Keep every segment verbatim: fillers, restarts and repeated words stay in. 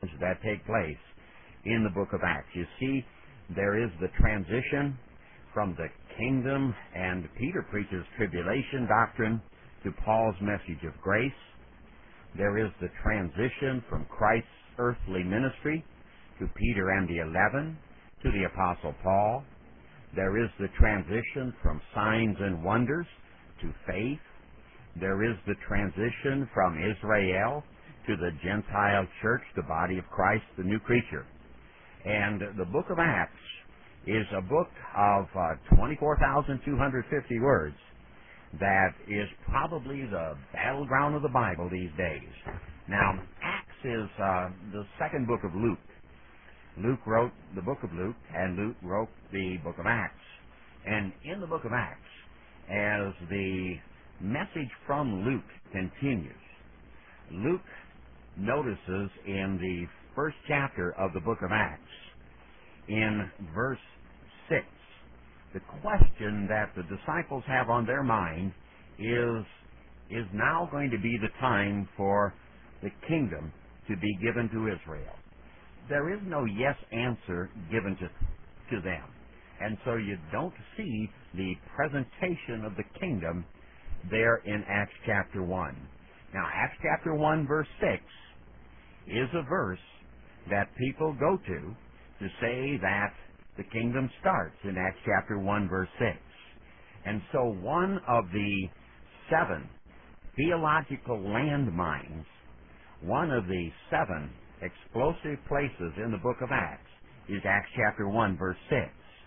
that take place in the book of Acts. You see, there is the transition from the kingdom, and Peter preaches tribulation doctrine, to Paul's message of grace. There is the transition from Christ's earthly ministry to Peter and the eleven, to the Apostle Paul. There is the transition from signs and wonders to faith. There is the transition from Israel to the Gentile church, the body of Christ, the new creature. And the book of Acts is a book of uh, twenty-four thousand two hundred fifty words that is probably the battleground of the Bible these days. Now, Acts is uh, the second book of Luke. Luke wrote the book of Luke, and Luke wrote the book of Acts. And in the book of Acts, as the message from Luke continues, Luke notices in the first chapter of the book of Acts, in verse six, the question that the disciples have on their mind is, is now going to be the time for the kingdom to be given to Israel? There is no yes answer given to, to them. And so you don't see the presentation of the kingdom there in Acts chapter one. Now, Acts chapter one, verse six, is a verse that people go to to say that the kingdom starts in Acts chapter one, verse six. And so one of the seven theological landmines, one of the seven explosive places in the book of Acts, is Acts chapter one, verse six.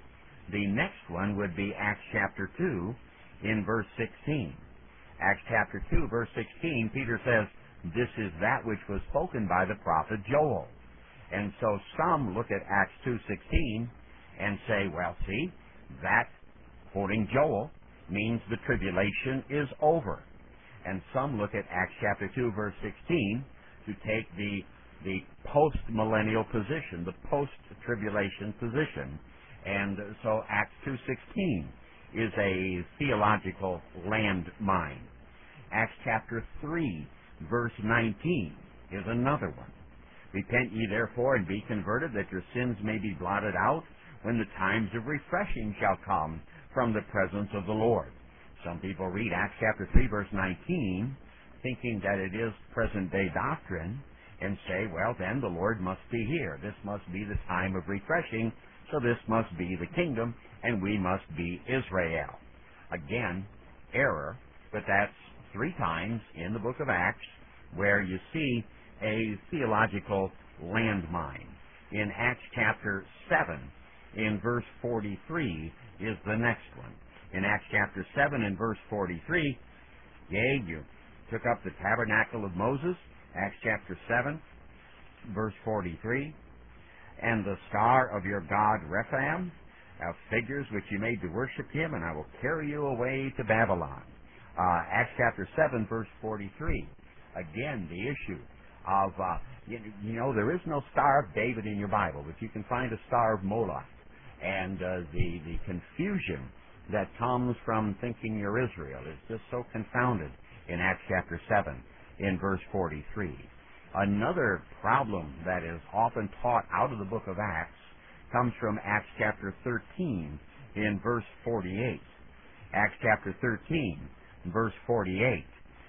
The next one would be Acts chapter two in verse sixteen. Acts chapter two, verse sixteen, Peter says, "This is that which was spoken by the prophet Joel." And so some look at Acts two sixteen and say, well, see, that, quoting Joel, means the tribulation is over. And some look at Acts chapter two, verse sixteen, to take the, the post-millennial position, the post-tribulation position. And so Acts two sixteen is a theological landmine. Acts chapter three, verse nineteen, is another one. "Repent ye therefore and be converted, that your sins may be blotted out, when the times of refreshing shall come from the presence of the Lord." Some people read Acts chapter three, verse nineteen, thinking that it is present-day doctrine, and say, well, then the Lord must be here. This must be the time of refreshing, so this must be the kingdom, and we must be Israel. Again, error, but that's three times in the book of Acts where you see a theological landmine. In Acts chapter seven, in verse forty-three, is the next one. In Acts chapter seven, in verse forty-three, yea, you took up the tabernacle of Moses, Acts chapter seven, verse forty-three, "And the star of your God Rephaim, of figures which you made to worship him, and I will carry you away to Babylon." Uh, Acts chapter seven, verse forty-three. Again, the issue of, uh, you, you know, there is no Star of David in your Bible, but you can find a Star of Moloch. And uh, the, the confusion that comes from thinking you're Israel is just so confounded in Acts chapter seven, in verse forty-three. Another problem that is often taught out of the book of Acts comes from Acts chapter thirteen, in verse forty-eight. Acts chapter thirteen, verse forty-eight.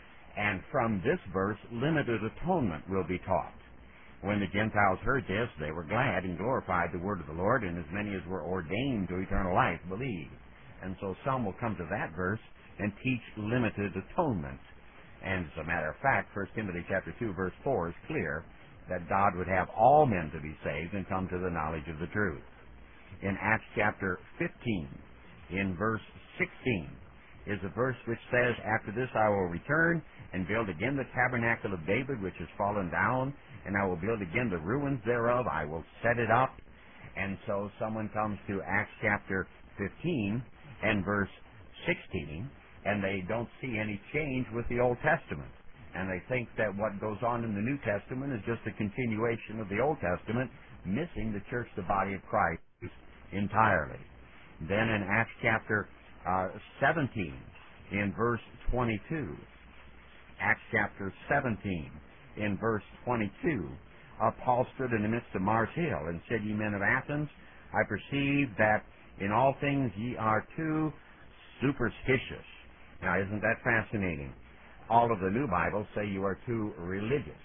And from this verse, limited atonement will be taught. When the Gentiles heard this, they were glad and glorified the word of the Lord, and as many as were ordained to eternal life believed. And so some will come to that verse and teach limited atonement. And as a matter of fact, First Timothy chapter two, verse four is clear that God would have all men to be saved and come to the knowledge of the truth. In Acts chapter fifteen, in verse sixteen, is a verse which says, "After this I will return and build again the tabernacle of David, which has fallen down, and I will build again the ruins thereof. I will set it up." And so someone comes to Acts chapter fifteen and verse sixteen, and they don't see any change with the Old Testament. And they think that what goes on in the New Testament is just a continuation of the Old Testament, missing the church, the body of Christ, entirely. Then in Acts chapter uh, seventeen, in verse twenty-two, Acts chapter seventeen, in verse twenty-two, uh, Paul stood in the midst of Mars Hill and said, Ye men of Athens, I perceive that in all things ye are too superstitious. Now, isn't that fascinating? All of the new Bibles say you are too religious.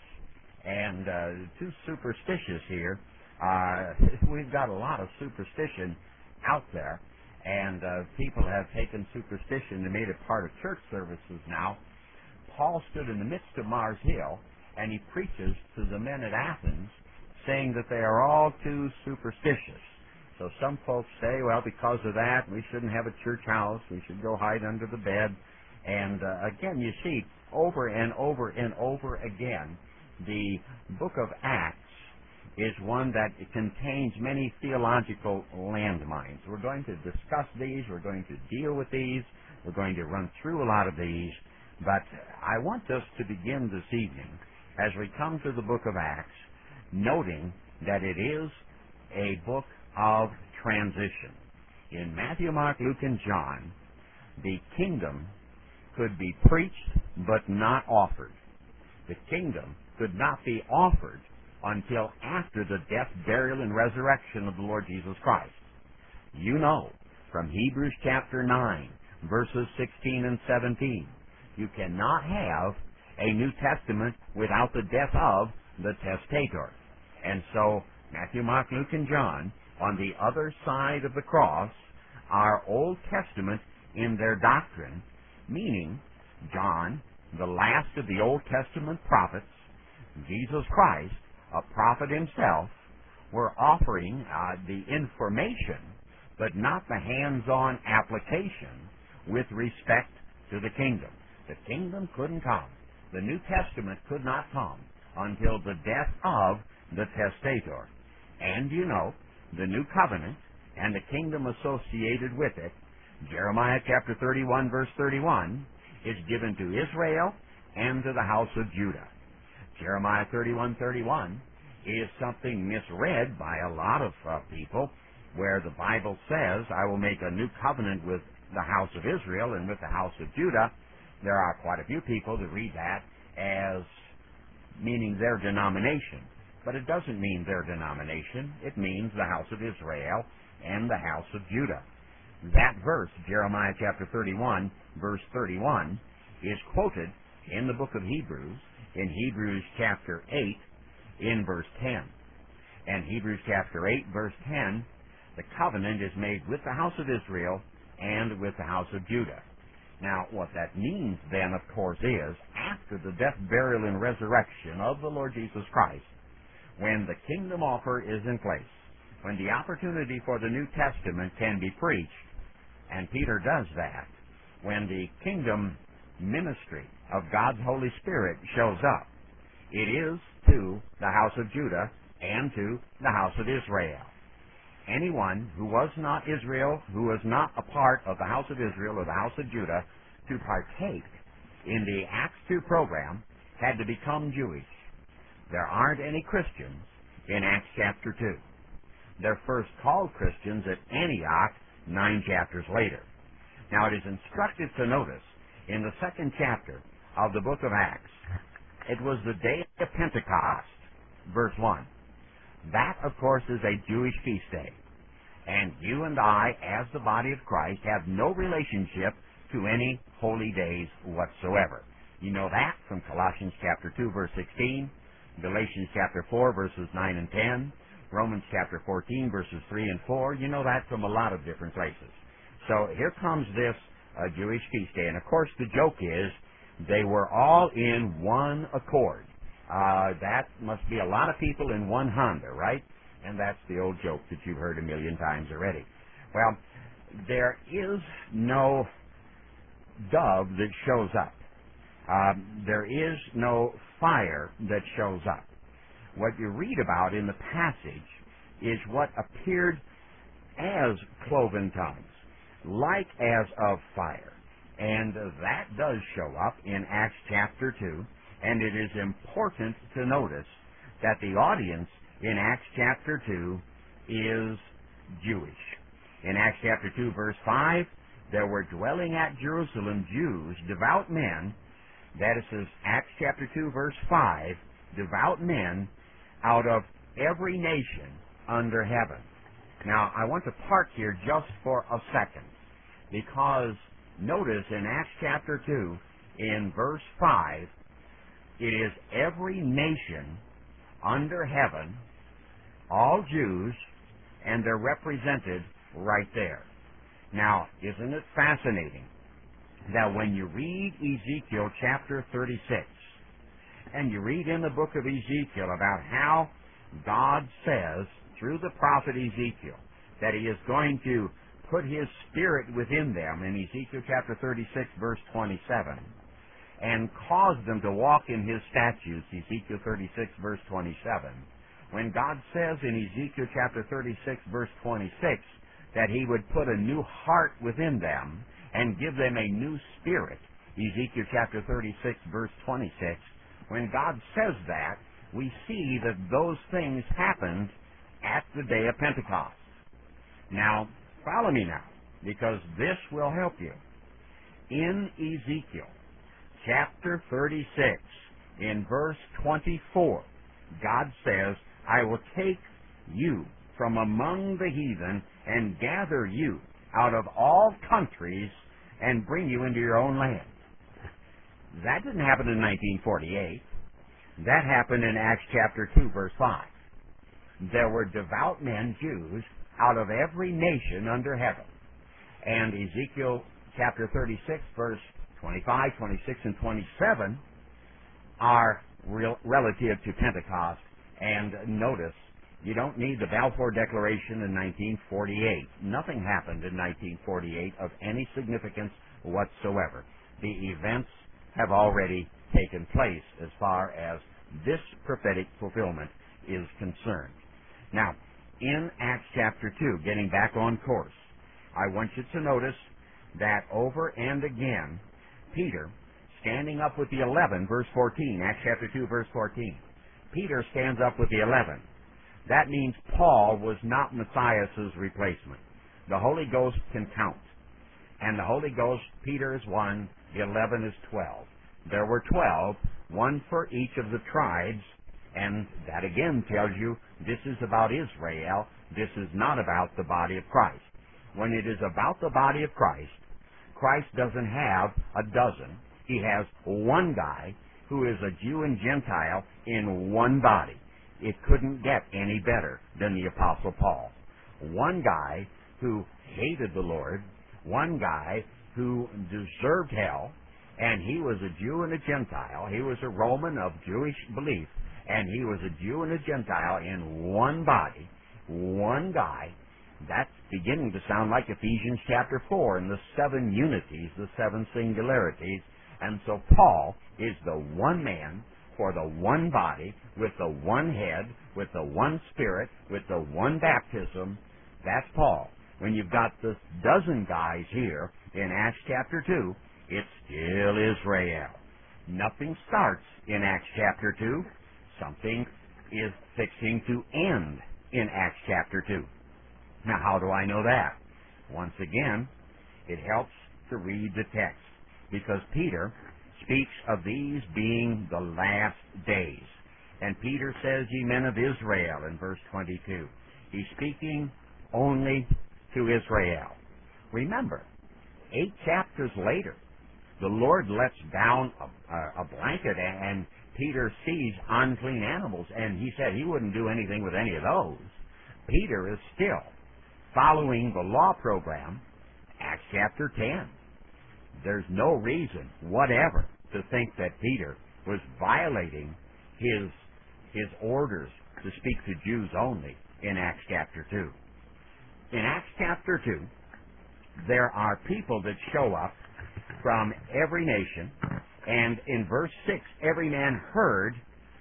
And uh, too superstitious here. Uh, we've got a lot of superstition out there, and uh, people have taken superstition and made it part of church services now. Paul stood in the midst of Mars Hill, and he preaches to the men at Athens, saying that they are all too superstitious. So some folks say, well, because of that, we shouldn't have a church house. We should go hide under the bed. And uh, again, you see, over and over and over again, the book of Acts is one that contains many theological landmines. We're going to discuss these. We're going to deal with these. We're going to run through a lot of these. But I want us to begin this evening, as we come to the book of Acts, noting that it is a book of transition. In Matthew, Mark, Luke, and John, the kingdom could be preached but not offered. The kingdom could not be offered until after the death, burial, and resurrection of the Lord Jesus Christ. You know from Hebrews chapter nine, verses sixteen and seventeen, you cannot have a New Testament without the death of the testator. And so Matthew, Mark, Luke, and John, on the other side of the cross, are Old Testament in their doctrine, meaning John, the last of the Old Testament prophets, Jesus Christ, a prophet himself, were offering uh, the information, but not the hands-on application with respect to the kingdom. The kingdom couldn't come. The New Testament could not come until the death of the testator. And you know, the New Covenant and the kingdom associated with it, Jeremiah chapter thirty-one, verse thirty-one, is given to Israel and to the house of Judah. Jeremiah thirty-one, thirty-one is something misread by a lot of uh, people, where the Bible says, I will make a new covenant with the house of Israel and with the house of Judah. There are quite a few people that read that as meaning their denomination. But it doesn't mean their denomination. It means the house of Israel and the house of Judah. That verse, Jeremiah chapter thirty-one, verse thirty-one, is quoted in the book of Hebrews, in Hebrews chapter eight, in verse ten. And Hebrews chapter eight, verse ten, the covenant is made with the house of Israel and with the house of Judah. Now, what that means then, of course, is after the death, burial, and resurrection of the Lord Jesus Christ, when the kingdom offer is in place, when the opportunity for the New Testament can be preached, and Peter does that, when the kingdom ministry of God's Holy Spirit shows up, it is to the house of Judah and to the house of Israel. Anyone who was not Israel, who was not a part of the house of Israel or the house of Judah, to partake in the Acts two program had to become Jewish. There aren't any Christians in Acts chapter two. They're first called Christians at Antioch nine chapters later. Now, it is instructive to notice in the second chapter of the book of Acts, it was the day of Pentecost, verse one. That, of course, is a Jewish feast day. And you and I, as the body of Christ, have no relationship to any holy days whatsoever. You know that from Colossians chapter two, verse sixteen, Galatians chapter four, verses nine and ten, Romans chapter fourteen, verses three and four. You know that from a lot of different places. So here comes this uh, Jewish feast day. And, of course, the joke is they were all in one accord. Uh, that must be a lot of people in one Honda, right? And that's the old joke that you've heard a million times already. Well, there is no dove that shows up. Um, there is no fire that shows up. What you read about in the passage is what appeared as cloven tongues, like as of fire. And that does show up in Acts chapter two. And it is important to notice that the audience in Acts chapter two is Jewish. In Acts chapter two, verse five, there were dwelling at Jerusalem Jews, devout men. That is Acts chapter two, verse five, devout men out of every nation under heaven. Now, I want to park here just for a second, because notice in Acts chapter two, in verse five, it is every nation under heaven, all Jews, and they're represented right there. Now, isn't it fascinating that when you read Ezekiel chapter thirty-six, and you read in the book of Ezekiel about how God says, through the prophet Ezekiel, that he is going to put his spirit within them, in Ezekiel chapter thirty-six, verse twenty-seven, and cause them to walk in his statutes, Ezekiel thirty-six, verse twenty-seven, when God says in Ezekiel chapter thirty-six, verse twenty-six, that he would put a new heart within them and give them a new spirit, Ezekiel chapter thirty-six, verse twenty-six, when God says that, we see that those things happened at the day of Pentecost. Now, follow me now, because this will help you. In Ezekiel chapter thirty-six, in verse twenty-four, God says, I will take you from among the heathen and gather you out of all countries and bring you into your own land. That didn't happen in nineteen forty-eight. That happened in Acts chapter two, verse five. There were devout men, Jews, out of every nation under heaven. And Ezekiel chapter thirty-six, verse twenty-five, twenty-six, and twenty-seven are real, relative to Pentecost. And notice, you don't need the Balfour Declaration in nineteen forty-eight. Nothing happened in nineteen forty-eight of any significance whatsoever. The events have already taken place as far as this prophetic fulfillment is concerned. Now, in Acts chapter two, getting back on course, I want you to notice that over and again, Peter, standing up with the eleven, verse fourteen, Acts chapter two, verse fourteen, Peter stands up with the eleven. That means Paul was not Matthias' replacement. The Holy Ghost can count. And the Holy Ghost, Peter is one, the eleven is twelve. There were twelve, one for each of the tribes, and that again tells you this is about Israel. This is not about the body of Christ. When it is about the body of Christ, Christ doesn't have a dozen. He has one guy who is a Jew and Gentile in one body. It couldn't get any better than the Apostle Paul. One guy who hated the Lord, one guy who deserved hell, and he was a Jew and a Gentile. He was a Roman of Jewish belief, and he was a Jew and a Gentile in one body, one guy. That's beginning to sound like Ephesians chapter four and the seven unities, the seven singularities. And so Paul is the one man for the one body, with the one head, with the one spirit, with the one baptism. That's Paul. When you've got the dozen guys here in Acts chapter two, it's still Israel. Nothing starts in Acts chapter two. Something is fixing to end in Acts chapter two. Now, how do I know that? Once again, it helps to read the text, because Peter speaks of these being the last days. And Peter says, ye men of Israel, in verse twenty-two. He's speaking only to Israel. Remember, eight chapters later, the Lord lets down a, a, a blanket, and Peter sees unclean animals, and he said he wouldn't do anything with any of those. Peter is still following the law program, Acts chapter ten. There's no reason whatever to think that Peter was violating his, his orders to speak to Jews only in Acts chapter two. In Acts chapter two, there are people that show up from every nation, and in verse six, every man heard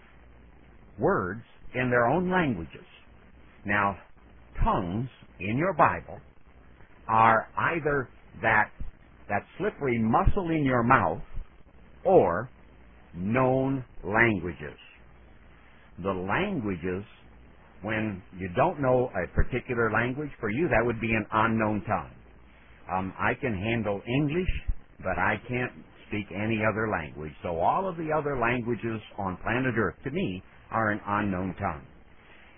words in their own languages. Now, tongues in your Bible are either that, that slippery muscle in your mouth or known languages. The languages, when you don't know a particular language, for you that would be an unknown tongue. Um, I can handle English, but I can't speak any other language. So all of the other languages on planet Earth, to me, are an unknown tongue.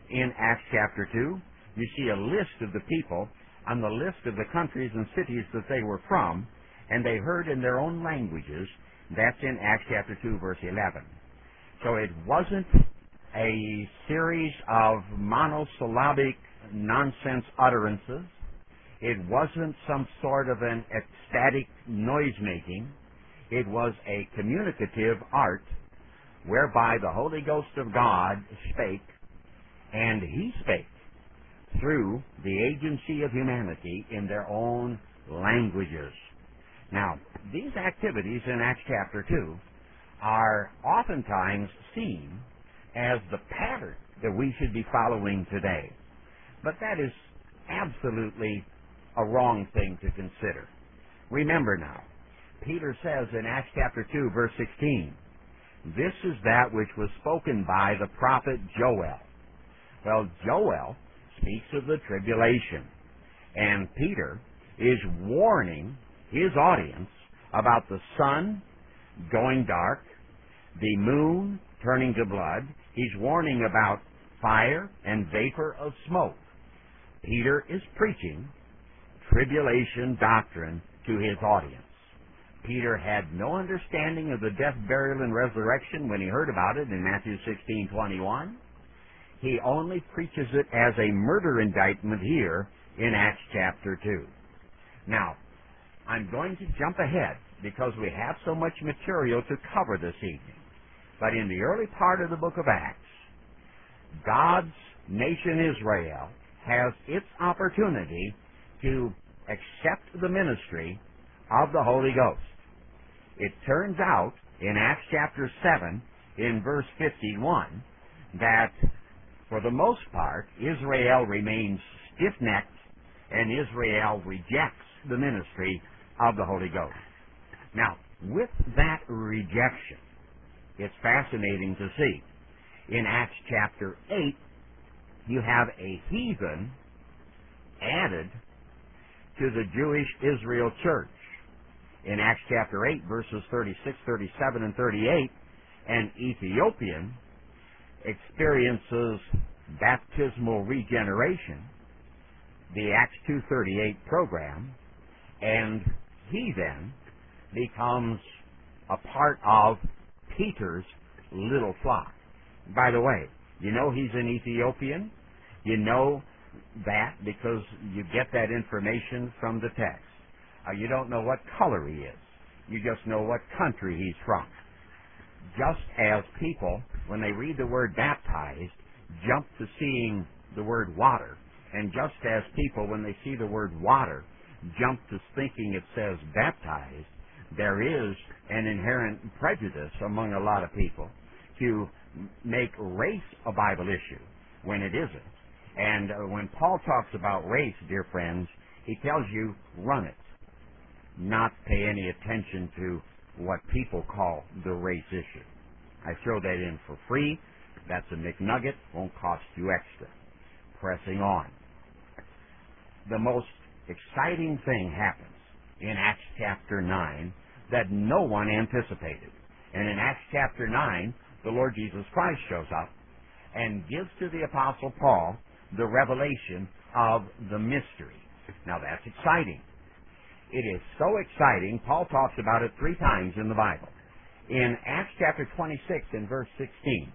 in Acts chapter two, you see a list of the people on the list of the countries and cities that they were from, and they heard in their own languages. That's in Acts chapter two, verse eleven. So it wasn't a series of monosyllabic nonsense utterances. It wasn't some sort of an ecstatic noise-making. It was a communicative art whereby the Holy Ghost of God spake, and He spake through the agency of humanity in their own languages. Now, these activities in Acts chapter two are oftentimes seen as the pattern that we should be following today. But that is absolutely a wrong thing to consider. Remember now, Peter says in Acts chapter two, verse sixteen, "This is that which was spoken by the prophet Joel." Well, Joel speaks of the tribulation, and Peter is warning his audience about the sun going dark, the moon turning to blood. He's warning about fire and vapor of smoke. Peter is preaching tribulation doctrine to his audience. Peter had no understanding of the death, burial, and resurrection when he heard about it in Matthew sixteen twenty-one. He only preaches it as a murder indictment here in Acts chapter two. Now, I'm going to jump ahead because we have so much material to cover this evening. But in the early part of the book of Acts, God's nation Israel has its opportunity to accept the ministry of the Holy Ghost. It turns out in Acts chapter seven, in verse fifty-one, that for the most part, Israel remains stiff-necked and Israel rejects the ministry of the Holy Ghost. Now, with that rejection, it's fascinating to see. In Acts chapter eight, you have a heathen added to the Jewish Israel church. In Acts chapter eight, verses thirty-six, thirty-seven, and thirty-eight, an Ethiopian experiences baptismal regeneration, the Acts two thirty-eight program, and he then becomes a part of Peter's little flock. By the way, you know he's an Ethiopian? You know that because you get that information from the text. Uh, you don't know what color he is. You just know what country he's from. Just as people, when they read the word baptized, jump to seeing the word water, and just as people, when they see the word water, jump to thinking it says baptized, there is an inherent prejudice among a lot of people to make race a Bible issue when it isn't. And uh, when Paul talks about race, dear friends, he tells you, run it. Not pay any attention to what people call the race issue. I throw that in for free. That's a McNugget. Won't cost you extra. Pressing on. The most exciting thing happens in Acts chapter nine that no one anticipated. And in Acts chapter nine, the Lord Jesus Christ shows up and gives to the Apostle Paul the revelation of the mystery. Now that's exciting. It is so exciting, Paul talks about it three times in the Bible. In Acts chapter twenty-six and verse sixteen,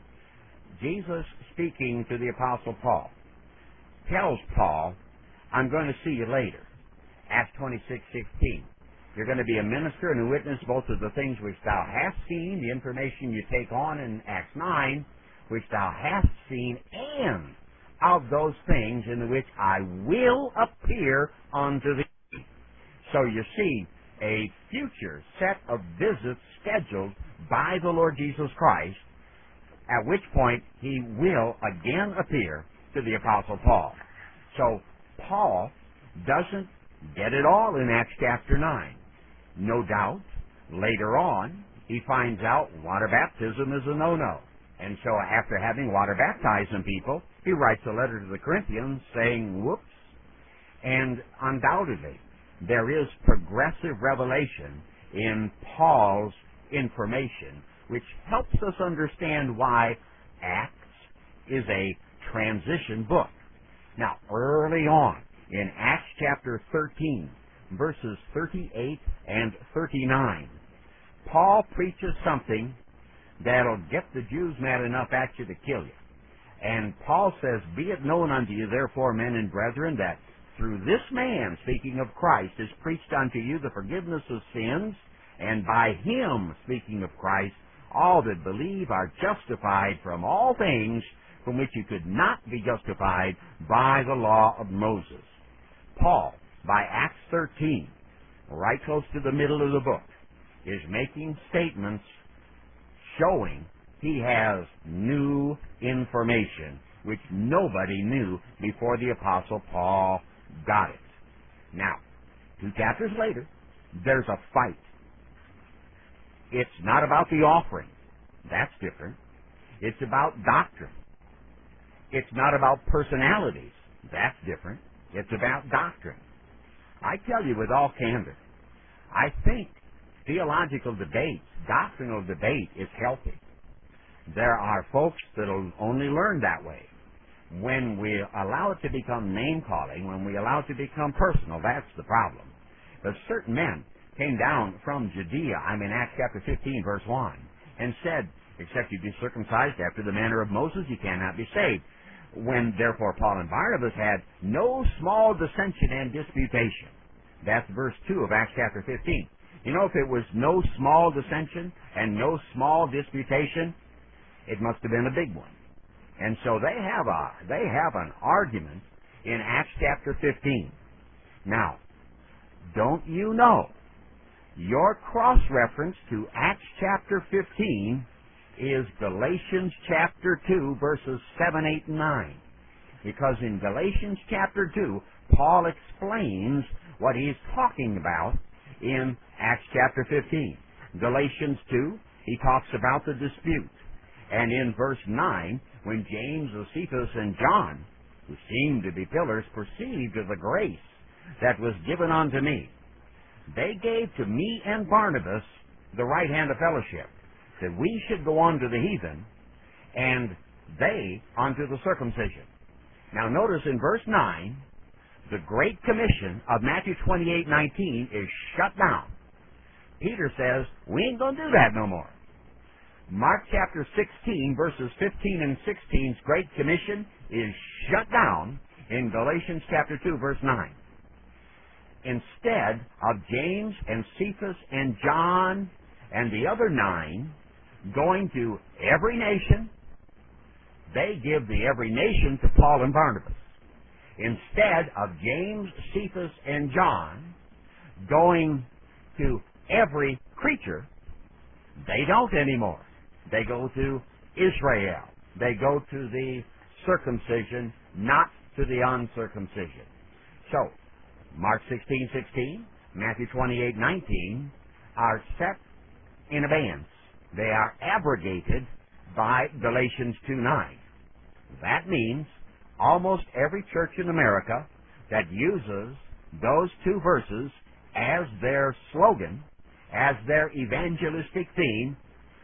Jesus speaking to the Apostle Paul tells Paul, I'm going to see you later. Acts twenty-six sixteen. You're going to be a minister and a witness both of the things which thou hast seen, the information you take on in Acts nine, which thou hast seen, and of those things in which I will appear unto thee. So you see a future set of visits scheduled by the Lord Jesus Christ, at which point he will again appear to the Apostle Paul. So Paul doesn't get it all in Acts chapter nine. No doubt, later on, he finds out water baptism is a no-no. And so after having water baptize some people, he writes a letter to the Corinthians saying, whoops. And undoubtedly, there is progressive revelation in Paul's information, which helps us understand why Acts is a transition book. Now, early on in Acts chapter thirteen, verses thirty-eight and thirty-nine, Paul preaches something that'll get the Jews mad enough at you to kill you. And Paul says, "Be it known unto you, therefore, men and brethren, that through this man," speaking of Christ, "is preached unto you the forgiveness of sins, and by him," speaking of Christ, "all that believe are justified from all things from which you could not be justified by the law of Moses." Paul, by Acts thirteen, right close to the middle of the book, is making statements showing he has new information which nobody knew before the Apostle Paul got it. Now, two chapters later, there's a fight. It's not about the offering. That's different. It's about doctrine. It's not about personalities. That's different. It's about doctrine. I tell you with all candor, I think theological debate, doctrinal debate, is healthy. There are folks that will only learn that way. When we allow it to become name-calling, when we allow it to become personal, that's the problem. But certain men came down from Judea, I'm in Acts chapter fifteen, verse one, and said, "Except you be circumcised after the manner of Moses, you cannot be saved." When, therefore, Paul and Barnabas had no small dissension and disputation. That's verse two of Acts chapter fifteen. You know, if it was no small dissension and no small disputation, it must have been a big one. And so they have a they have an argument in Acts chapter fifteen. Now, don't you know your cross-reference to Acts chapter fifteen is Galatians chapter two, verses seven, eight, and nine. Because in Galatians chapter two, Paul explains what he's talking about in Acts chapter fifteen. Galatians two, he talks about the dispute. And in verse nine, when James, Cephas, and John, who seemed to be pillars, perceived of the grace that was given unto me, they gave to me and Barnabas the right hand of fellowship, that we should go on to the heathen, and they unto the circumcision. Now notice in verse nine, the Great Commission of Matthew twenty-eight nineteen is shut down. Peter says, we ain't going to do that no more. Mark chapter sixteen, verses fifteen and sixteen's Great Commission is shut down in Galatians chapter two, verse nine. Instead of James and Cephas and John and the other nine going to every nation, they give the every nation to Paul and Barnabas. Instead of James, Cephas, and John going to every creature, they don't anymore. They go to Israel. They go to the circumcision, not to the uncircumcision. So, Mark sixteen sixteen, Matthew twenty-eight nineteen are set in abeyance. They are abrogated by Galatians two nine. That means almost every church in America that uses those two verses as their slogan, as their evangelistic theme,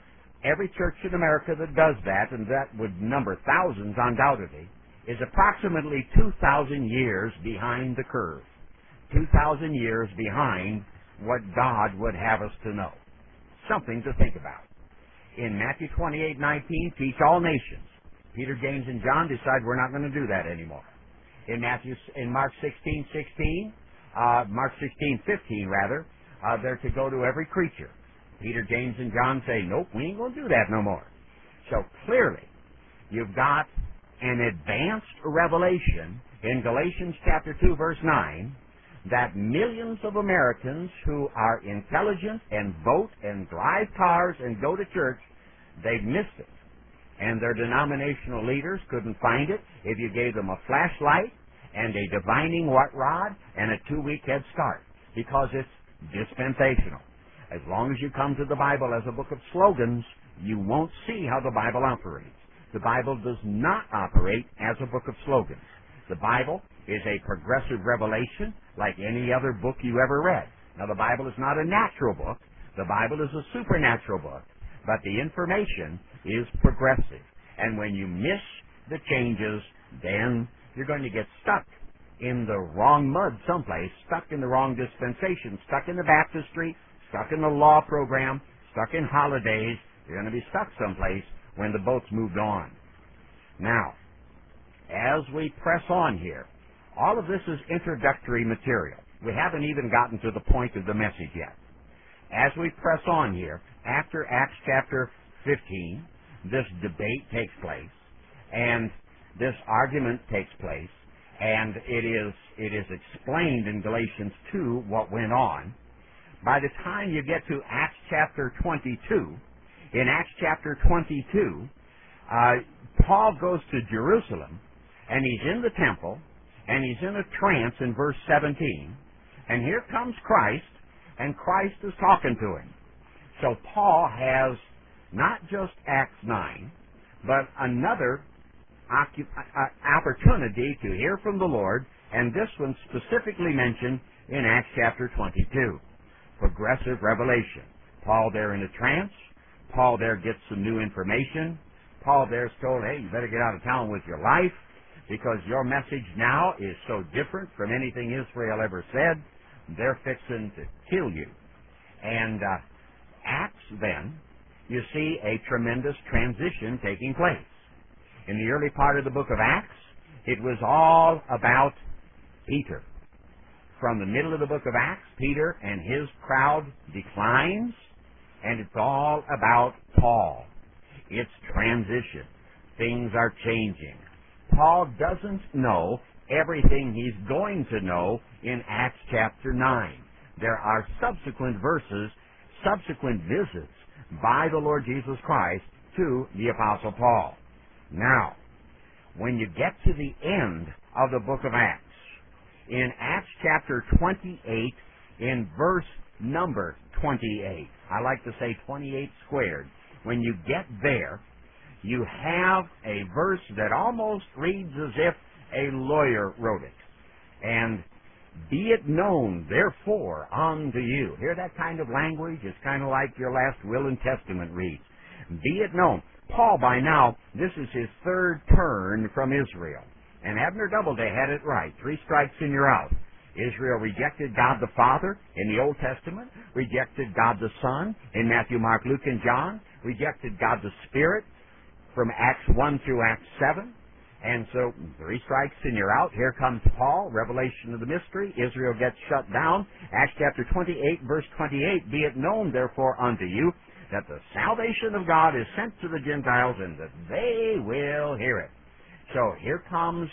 every church in America that does that, and that would number thousands undoubtedly, is approximately two thousand years behind the curve. two thousand years behind what God would have us to know. Something to think about. In Matthew twenty-eight nineteen, teach all nations. Peter, James, and John decide we're not going to do that anymore. In Matthew, in Mark sixteen sixteen, uh, Mark sixteen fifteen rather, uh, they're to go to every creature. Peter, James, and John say, nope, we ain't going to do that no more. So clearly, you've got an advanced revelation in Galatians chapter two, verse nine, that millions of Americans who are intelligent and vote and drive cars and go to church, they've missed it. And their denominational leaders couldn't find it if you gave them a flashlight and a divining what rod and a two-week head start, because it's dispensational. As long as you come to the Bible as a book of slogans, you won't see how the Bible operates. The Bible does not operate as a book of slogans. The Bible is a progressive revelation like any other book you ever read. Now, the Bible is not a natural book. The Bible is a supernatural book. But the information is progressive. And when you miss the changes, then you're going to get stuck in the wrong mud someplace, stuck in the wrong dispensation, stuck in the baptistry, stuck in the law program, stuck in holidays. You're going to be stuck someplace when the boat's moved on. Now, as we press on here, all of this is introductory material. We haven't even gotten to the point of the message yet. As we press on here, after Acts chapter fifteen, this debate takes place, and this argument takes place, and it is it is explained in Galatians two what went on. By the time you get to Acts chapter twenty-two, in Acts chapter twenty-two, uh, Paul goes to Jerusalem, and he's in the temple, and he's in a trance in verse seventeen, and here comes Christ, and Christ is talking to him. So Paul has not just Acts nine, but another opportunity to hear from the Lord, and this one specifically mentioned in Acts chapter twenty-two. Progressive revelation. Paul there in a trance. Paul there gets some new information. Paul there's told, hey, you better get out of town with your life, because your message now is so different from anything Israel ever said. They're fixing to kill you. And uh, Acts, then, you see a tremendous transition taking place. In the early part of the book of Acts, it was all about Peter. From the middle of the book of Acts, Peter and his crowd declines, and it's all about Paul. It's transition. Things are changing. Paul doesn't know everything he's going to know in Acts chapter nine. There are subsequent verses, subsequent visits by the Lord Jesus Christ to the Apostle Paul. Now, when you get to the end of the book of Acts, in Acts chapter twenty-eight, in verse number twenty-eight, I like to say twenty-eight squared, when you get there, you have a verse that almost reads as if a lawyer wrote it. And be it known, therefore, unto you. Hear that kind of language? It's kind of like your last will and testament reads. Be it known. Paul, by now, this is his third turn from Israel. And Abner Doubleday had it right. Three strikes and you're out. Israel rejected God the Father in the Old Testament, rejected God the Son in Matthew, Mark, Luke, and John, rejected God the Spirit from Acts one through Acts seven. And so, three strikes and you're out. Here comes Paul, revelation of the mystery. Israel gets shut down. Acts chapter twenty-eight, verse twenty-eight, be it known, therefore, unto you, that the salvation of God is sent to the Gentiles, and that they will hear it. So, here comes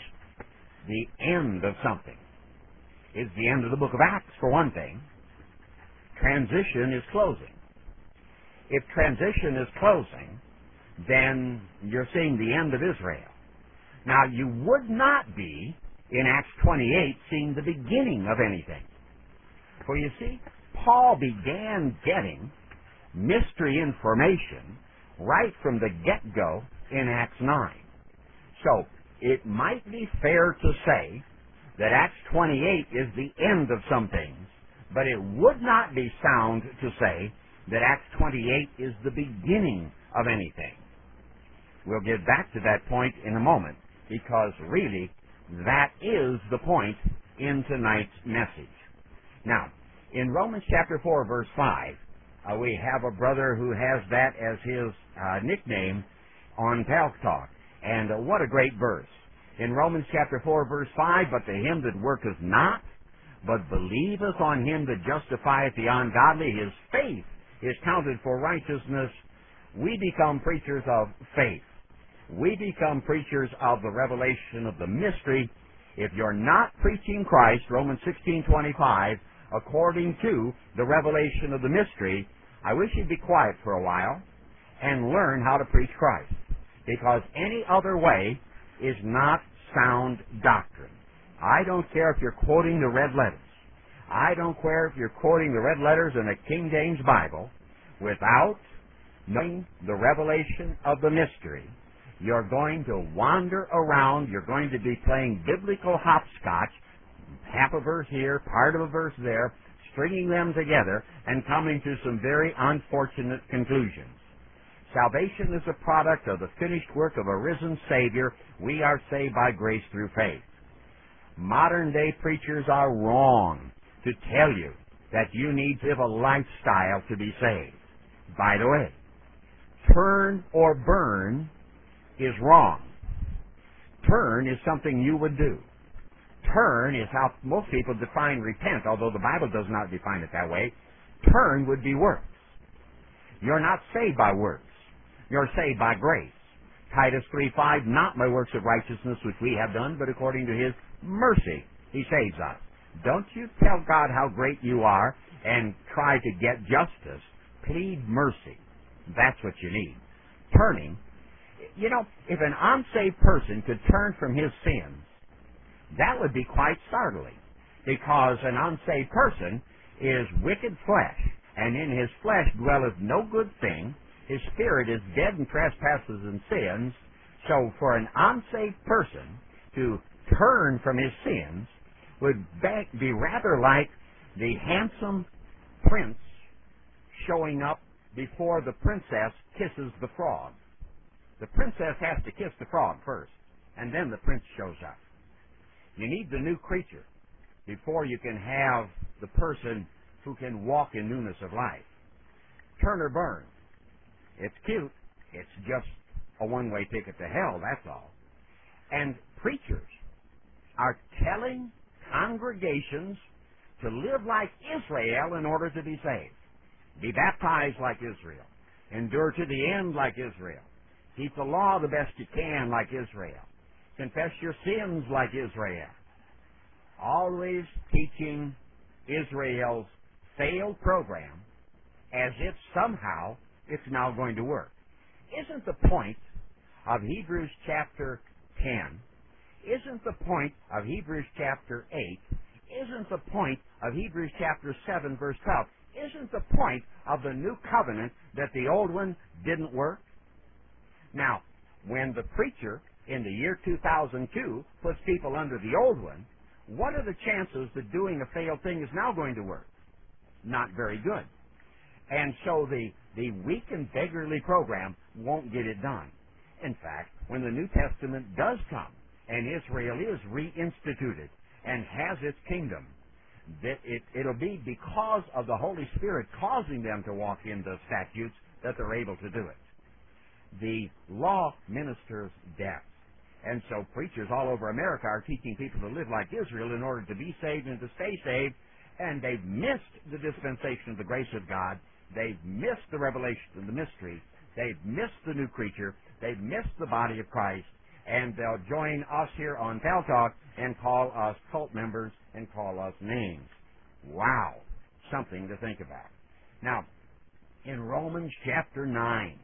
the end of something. It's the end of the book of Acts, for one thing. Transition is closing. If transition is closing, then you're seeing the end of Israel. Now, you would not be, in Acts twenty-eight, seeing the beginning of anything. For you see, Paul began getting mystery information right from the get-go in Acts nine. So, it might be fair to say that Acts twenty-eight is the end of some things, but it would not be sound to say that Acts twenty-eight is the beginning of anything. We'll get back to that point in a moment, because really, that is the point in tonight's message. Now, in Romans chapter four, verse five, uh, we have a brother who has that as his uh, nickname on Talk Talk. And uh, what a great verse. In Romans chapter four, verse five, but to him that worketh not, but believeth on him that justifieth the ungodly, his faith is counted for righteousness. We become preachers of faith. We become preachers of the revelation of the mystery. If you're not preaching Christ, Romans sixteen twenty-five, according to the revelation of the mystery, I wish you'd be quiet for a while and learn how to preach Christ. Because any other way is not sound doctrine. I don't care if you're quoting the red letters. I don't care if you're quoting the red letters in a King James Bible. Without knowing the revelation of the mystery, you're going to wander around. You're going to be playing biblical hopscotch, half a verse here, part of a verse there, stringing them together and coming to some very unfortunate conclusions. Salvation is a product of the finished work of a risen Savior. We are saved by grace through faith. Modern-day preachers are wrong to tell you that you need to live a lifestyle to be saved. By the way, turn or burn is wrong. Turn is something you would do. Turn is how most people define repent, although the Bible does not define it that way. Turn would be works. You're not saved by works. You're saved by grace. Titus three five, not by works of righteousness which we have done, but according to His mercy He saves us. Don't you tell God how great you are and try to get justice. Plead mercy. That's what you need. Turning. You know, if an unsaved person could turn from his sins, that would be quite startling, because an unsaved person is wicked flesh, and in his flesh dwelleth no good thing. His spirit is dead in trespasses and sins. So for an unsaved person to turn from his sins would be rather like the handsome prince showing up before the princess kisses the frog. The princess has to kiss the frog first, and then the prince shows up. You need the new creature before you can have the person who can walk in newness of life. Turn or burn. It's cute. It's just a one-way ticket to hell, that's all. And preachers are telling congregations to live like Israel in order to be saved. Be baptized like Israel. Endure to the end like Israel. Keep the law the best you can like Israel. Confess your sins like Israel. Always teaching Israel's failed program as if somehow it's now going to work. Isn't the point of Hebrews chapter ten, isn't the point of Hebrews chapter eight, isn't the point of Hebrews chapter seven verse twelve, isn't the point of the new covenant that the old one didn't work? Now, when the preacher in the year two thousand two puts people under the old one, what are the chances that doing a failed thing is now going to work? Not very good. And so the, the weak and beggarly program won't get it done. In fact, when the New Testament does come and Israel is reinstituted and has its kingdom, that it, it'll be because of the Holy Spirit causing them to walk in the statutes that they're able to do it. The law ministers death. And so preachers all over America are teaching people to live like Israel in order to be saved and to stay saved, and they've missed the dispensation of the grace of God. They've missed the revelation of the mystery. They've missed the new creature. They've missed the body of Christ, and they'll join us here on Cal Talk and call us cult members and call us names. Wow, something to think about. Now, in Romans chapter nine,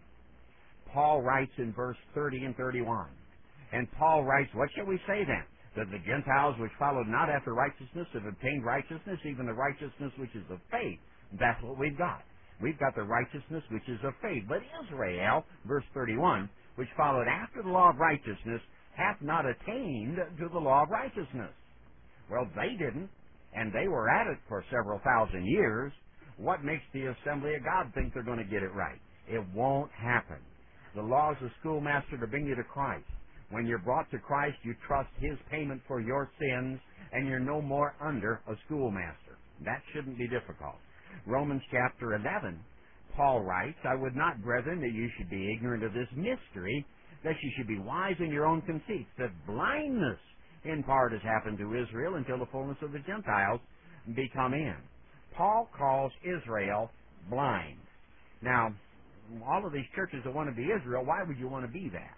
Paul writes in verse thirty and thirty-one, and Paul writes, what shall we say then? That the Gentiles which followed not after righteousness have obtained righteousness, even the righteousness which is of faith. That's what we've got. We've got the righteousness which is of faith. But Israel, verse thirty-one, which followed after the law of righteousness, hath not attained to the law of righteousness. Well, they didn't, and they were at it for several thousand years. What makes the Assembly of God think they're going to get it right? It won't happen. The law is a schoolmaster to bring you to Christ. When you're brought to Christ, you trust His payment for your sins, and you're no more under a schoolmaster. That shouldn't be difficult. Romans chapter eleven, Paul writes, I would not, brethren, that you should be ignorant of this mystery, that you should be wise in your own conceits, that blindness in part has happened to Israel until the fullness of the Gentiles be come in. Paul calls Israel blind. Now, all of these churches that want to be Israel, why would you want to be that?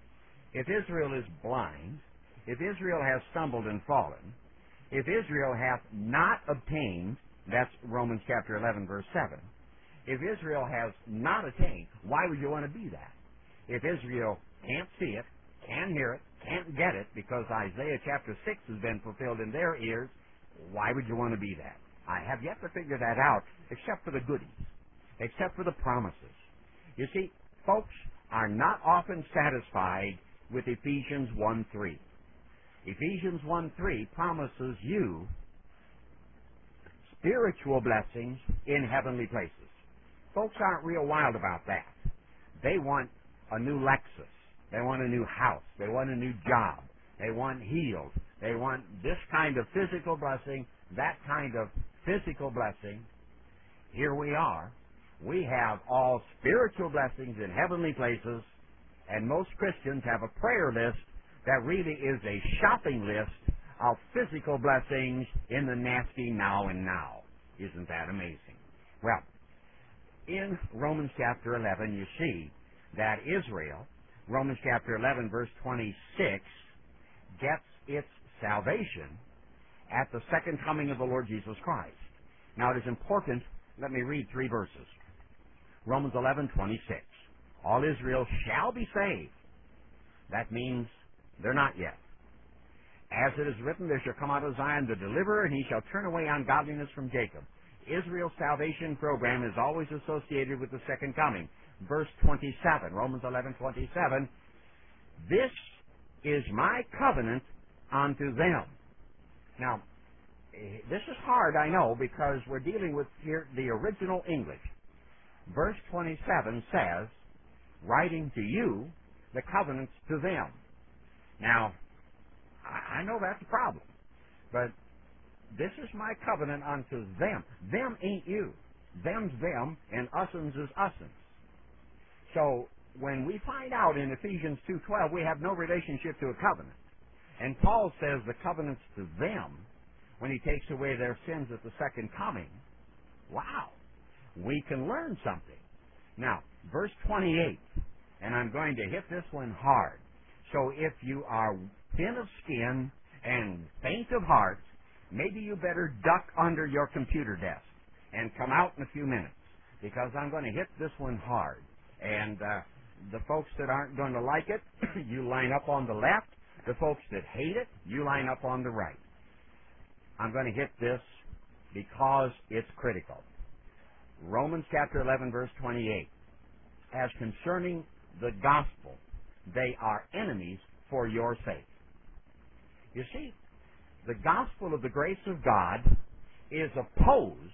If Israel is blind, if Israel has stumbled and fallen, if Israel hath not obtained, that's Romans chapter eleven, verse seven, if Israel has not attained, why would you want to be that? If Israel can't see it, can't hear it, can't get it, because Isaiah chapter six has been fulfilled in their ears, why would you want to be that? I have yet to figure that out, except for the goodies, except for the promises. You see, folks are not often satisfied with Ephesians one three. Ephesians one three promises you spiritual blessings in heavenly places. Folks aren't real wild about that. They want a new Lexus. They want a new house. They want a new job. They want healed. They want this kind of physical blessing, that kind of physical blessing. Here we are. We have all spiritual blessings in heavenly places, and most Christians have a prayer list that really is a shopping list of physical blessings in the nasty now and now. Isn't that amazing? Well, in Romans chapter eleven, you see that Israel, Romans chapter eleven, verse twenty-six, gets its salvation at the second coming of the Lord Jesus Christ. Now, it is important. Let me read three verses. Romans eleven, twenty-six. All Israel shall be saved. That means they're not yet. As it is written, there shall come out of Zion the deliverer, and he shall turn away ungodliness from Jacob. Israel's salvation program is always associated with the second coming. Verse twenty-seven, Romans eleven, twenty-seven. This is my covenant unto them. Now, this is hard, I know, because we're dealing with here the original English. Verse twenty-seven says, writing to you the covenants to them. Now, I know that's a problem, but this is my covenant unto them. Them ain't you. Them's them, and us'ns is us'ns. So, when we find out in Ephesians two twelve, we have no relationship to a covenant. And Paul says the covenants to them, when he takes away their sins at the second coming, wow, we can learn something. Now, verse twenty-eight, and I'm going to hit this one hard. So if you are thin of skin and faint of heart, maybe you better duck under your computer desk and come out in a few minutes, because I'm going to hit this one hard. And uh, the folks that aren't going to like it, you line up on the left. The folks that hate it, you line up on the right. I'm going to hit this because it's critical. Romans chapter eleven, verse twenty-eight. As concerning the gospel, they are enemies for your sake. You see, the gospel of the grace of God is opposed.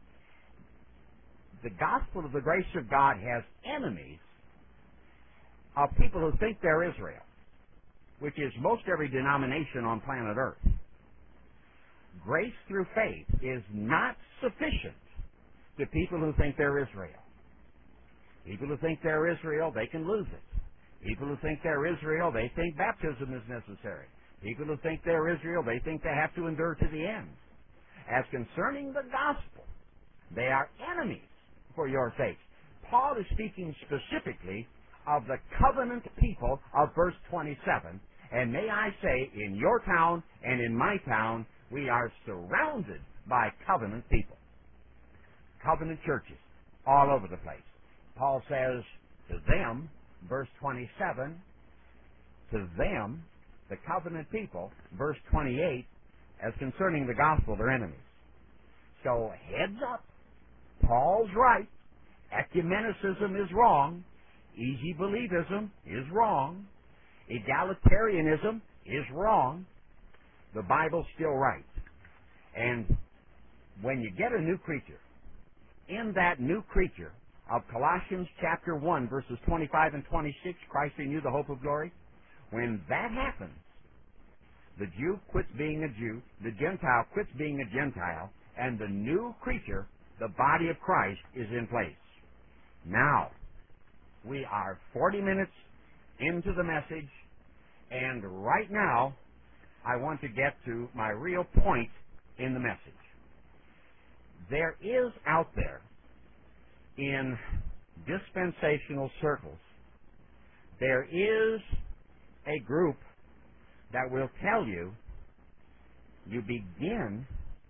The gospel of the grace of God has enemies of people who think they're Israel, which is most every denomination on planet Earth. Grace through faith is not sufficient to people who think they're Israel. People who think they're Israel, they can lose it. People who think they're Israel, they think baptism is necessary. People who think they're Israel, they think they have to endure to the end. As concerning the gospel, they are enemies for your sakes. Paul is speaking specifically of the covenant people of verse twenty-seven. And may I say, in your town and in my town, we are surrounded by covenant people. Covenant churches all over the place. Paul says to them, verse twenty-seven, to them, the covenant people, verse twenty-eight, as concerning the gospel, they're enemies. So heads up, Paul's right. Ecumenicism is wrong. Easy believism is wrong. Egalitarianism is wrong. The Bible's still right. And when you get a new creature, in that new creature of Colossians chapter one, verses twenty-five and twenty-six, Christ in you, the hope of glory, when that happens, the Jew quits being a Jew, the Gentile quits being a Gentile, and the new creature, the body of Christ, is in place. Now, we are forty minutes into the message, and right now, I want to get to my real point in the message. There is out there, in dispensational circles, there is a group that will tell you you begin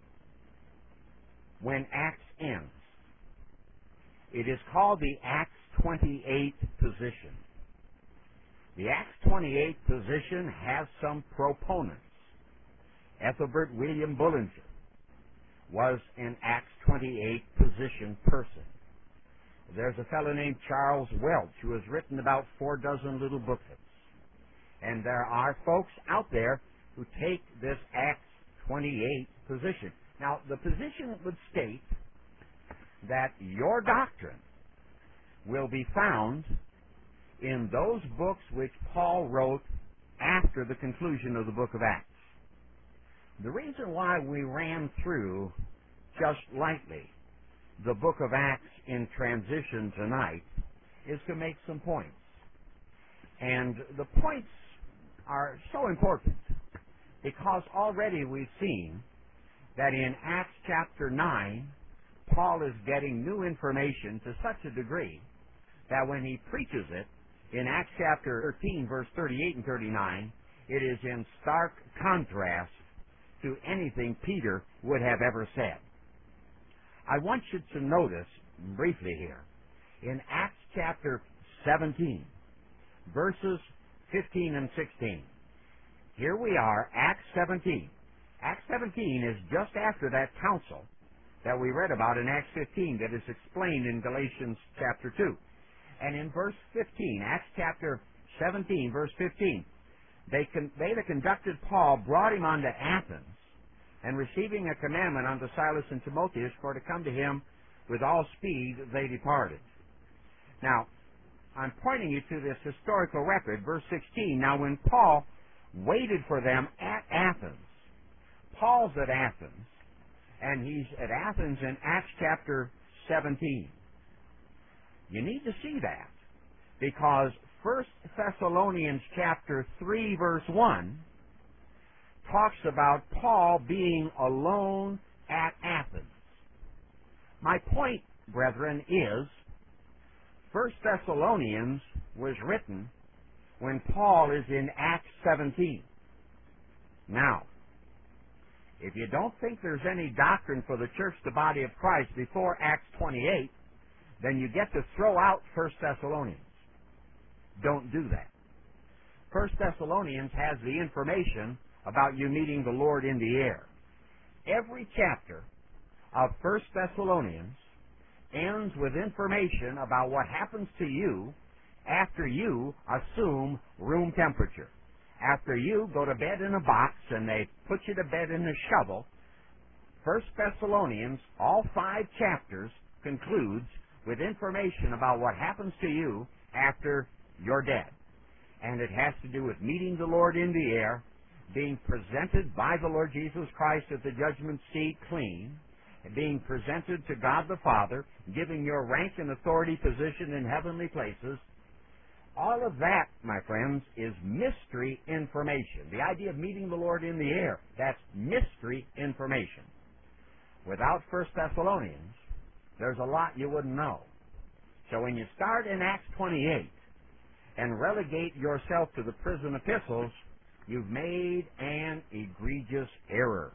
when Acts ends. It is called the Acts twenty-eight position. The Acts twenty-eight position has some proponents. Ethelbert William Bullinger was an Acts twenty-eight position person. There's a fellow named Charles Welch who has written about four dozen little booklets. And there are folks out there who take this Acts twenty-eight position. Now, the position would state that your doctrine will be found in those books which Paul wrote after the conclusion of the book of Acts. The reason why we ran through just lightly the book of Acts in transition tonight is to make some points. And the points are so important because already we've seen that in Acts chapter nine, Paul is getting new information to such a degree that when he preaches it in Acts chapter thirteen, verse thirty-eight and thirty-nine, it is in stark contrast to anything Peter would have ever said. I want you to notice briefly here, in Acts chapter seventeen, verses fifteen and sixteen. Here we are, Acts seventeen. Acts seventeen is just after that council that we read about in Acts fifteen that is explained in Galatians chapter two. And in verse fifteen, Acts chapter seventeen, verse fifteen, they, con- they that conducted Paul brought him unto Athens, and receiving a commandment unto Silas and Timotheus for to come to him with all speed, they departed. Now, I'm pointing you to this historical record, verse sixteen. Now, when Paul waited for them at Athens, Paul's at Athens, and he's at Athens in Acts chapter seventeen. You need to see that, because First Thessalonians chapter three, verse one, talks about Paul being alone at Athens. My point, brethren, is First Thessalonians was written when Paul is in Acts seventeen. Now, if you don't think there's any doctrine for the church, the body of Christ, before Acts twenty-eight, then you get to throw out First Thessalonians. Don't do that. First Thessalonians has the information about you meeting the Lord in the air. Every chapter of First Thessalonians ends with information about what happens to you after you assume room temperature. After you go to bed in a box and they put you to bed in a shovel, First Thessalonians, all five chapters, concludes with information about what happens to you after you're dead. And it has to do with meeting the Lord in the air, being presented by the Lord Jesus Christ at the judgment seat clean, being presented to God the Father, giving your rank and authority position in heavenly places. All of that, my friends, is mystery information. The idea of meeting the Lord in the air, that's mystery information. Without First Thessalonians, there's a lot you wouldn't know. So when you start in Acts twenty-eight and relegate yourself to the prison epistles, you've made an egregious error.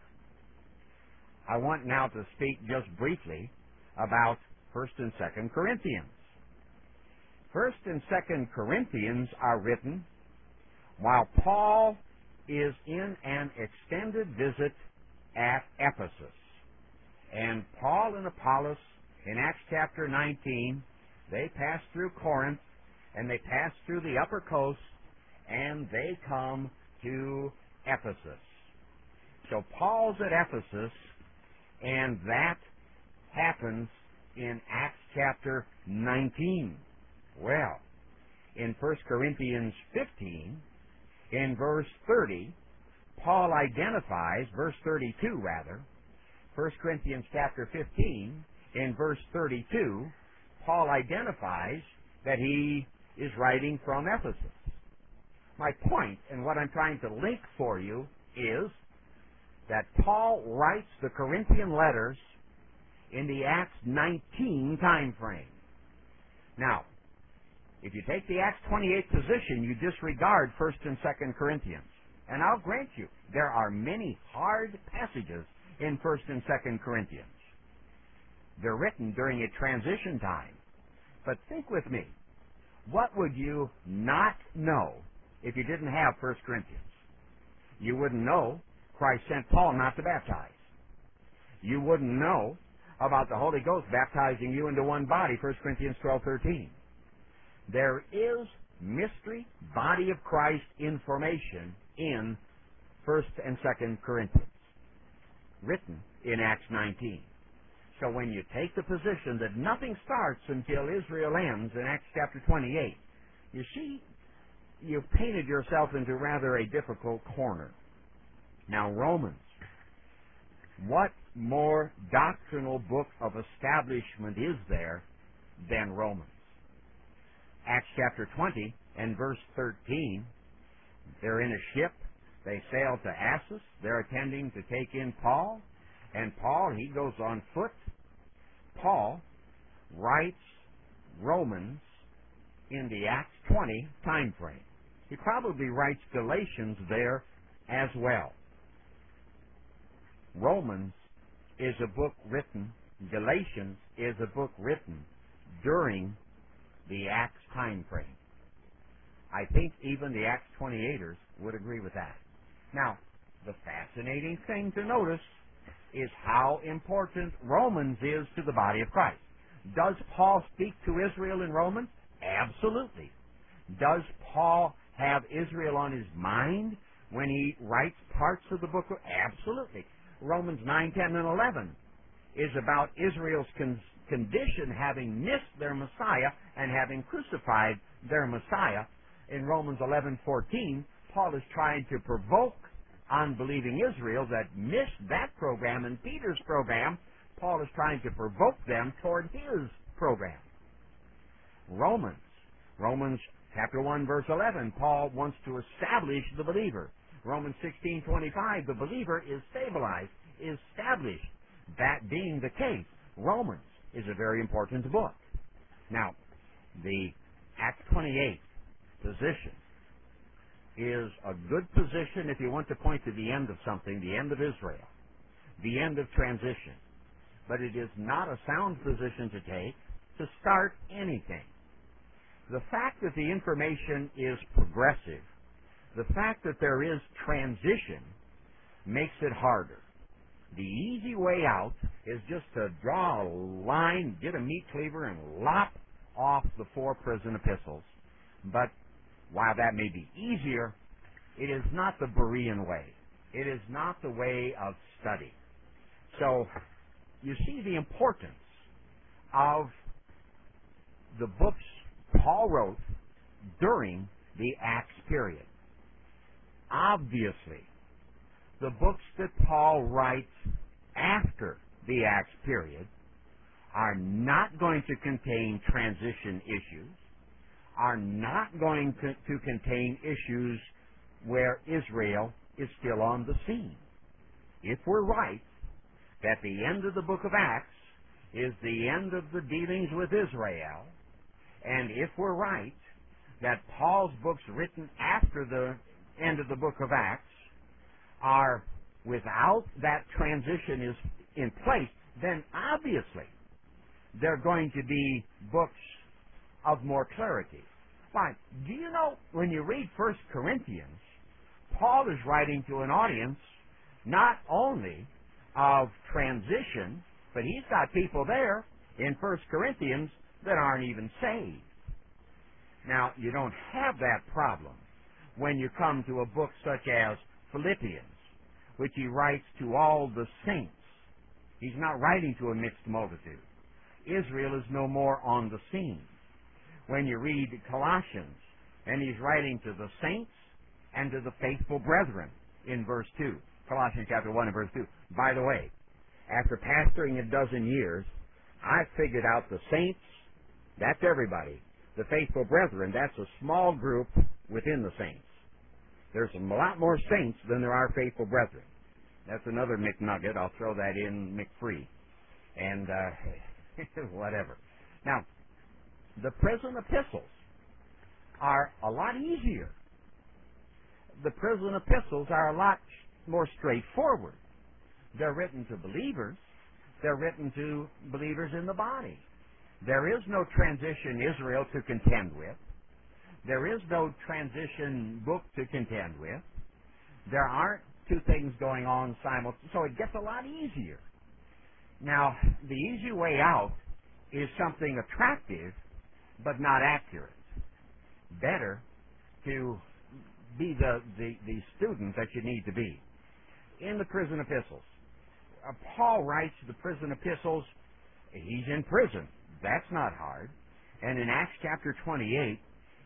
I want now to speak just briefly about First and Second Corinthians. First and Second Corinthians are written while Paul is in an extended visit at Ephesus. And Paul and Apollos, in Acts chapter nineteen, they pass through Corinth, and they pass through the upper coast, and they come to Ephesus. So Paul's at Ephesus, and that happens in Acts chapter nineteen. Well, in First Corinthians fifteen, in verse thirty, Paul identifies, verse thirty-two rather, First Corinthians chapter fifteen, in verse thirty-two, Paul identifies that he is writing from Ephesus. My point, and what I'm trying to link for you, is that Paul writes the Corinthian letters in the Acts nineteen time frame. Now, if you take the Acts twenty-eight position, you disregard First and Second Corinthians. And I'll grant you, there are many hard passages in First and Second Corinthians. They're written during a transition time. But think with me, what would you not know if you didn't have First Corinthians? You wouldn't know Christ sent Paul not to baptize. You wouldn't know about the Holy Ghost baptizing you into one body, First Corinthians twelve thirteen. There is mystery, body of Christ information in First and Second Corinthians, written in Acts nineteen. So when you take the position that nothing starts until Israel ends in Acts chapter twenty-eight, You see, you've painted yourself into rather a difficult corner. Now, Romans. What more doctrinal book of establishment is there than Romans? Acts chapter twenty and verse thirteen, they're in a ship. They sail to Assos. They're attending to take in Paul. And Paul, he goes on foot. Paul writes Romans in the Acts twenty time frame. He probably writes Galatians there as well. Romans is a book written, Galatians is a book written during the Acts time frame. I think even the Acts twenty-eighters would agree with that. Now, the fascinating thing to notice is how important Romans is to the body of Christ. Does Paul speak to Israel in Romans? Absolutely. Does Paul have Israel on his mind when he writes parts of the book? Absolutely. Romans nine, ten, and eleven is about Israel's con- condition having missed their Messiah and having crucified their Messiah. In Romans eleven, fourteen, Paul is trying to provoke unbelieving Israel that missed that program in Peter's program. Paul is trying to provoke them toward his program. Romans. Romans chapter one, verse eleven, Paul wants to establish the believer. Romans sixteen, twenty-five, the believer is stabilized, is established. That being the case, Romans is a very important book. Now, the Acts twenty-eight position is a good position if you want to point to the end of something, the end of Israel, the end of transition. But it is not a sound position to take to start anything. The fact that the information is progressive, the fact that there is transition, makes it harder. The easy way out is just to draw a line, get a meat cleaver, and lop off the four prison epistles. But while that may be easier, it is not the Berean way. It is not the way of study. So, you see the importance of the books Paul wrote during the Acts period. Obviously, the books that Paul writes after the Acts period are not going to contain transition issues, are not going to, to contain issues where Israel is still on the scene. If we're right that the end of the book of Acts is the end of the dealings with Israel, and if we're right that Paul's books written after the end of the book of Acts are without that transition is in place, then obviously they're going to be books of more clarity. Why? Do you know when you read First Corinthians, Paul is writing to an audience not only of transition, but he's got people there in First Corinthians that aren't even saved. Now, you don't have that problem when you come to a book such as Philippians, which he writes to all the saints. He's not writing to a mixed multitude. Israel is no more on the scene. When you read Colossians, and he's writing to the saints and to the faithful brethren in verse two. Colossians chapter one and verse two. By the way, after pastoring a dozen years, I figured out the saints, that's everybody. The faithful brethren, that's a small group within the saints. There's a lot more saints than there are faithful brethren. That's another McNugget. I'll throw that in McFree. And uh, whatever. Now, the prison epistles are a lot easier. The prison epistles are a lot more straightforward. They're written to believers. They're written to believers in the body. There is no transition Israel to contend with. There is no transition book to contend with. There aren't two things going on simultaneously, so it gets a lot easier. Now, the easy way out is something attractive but not accurate. Better to be the, the, the student that you need to be. In the prison epistles, uh, Paul writes the prison epistles, he's in prison. That's not hard. And in Acts chapter twenty-eight,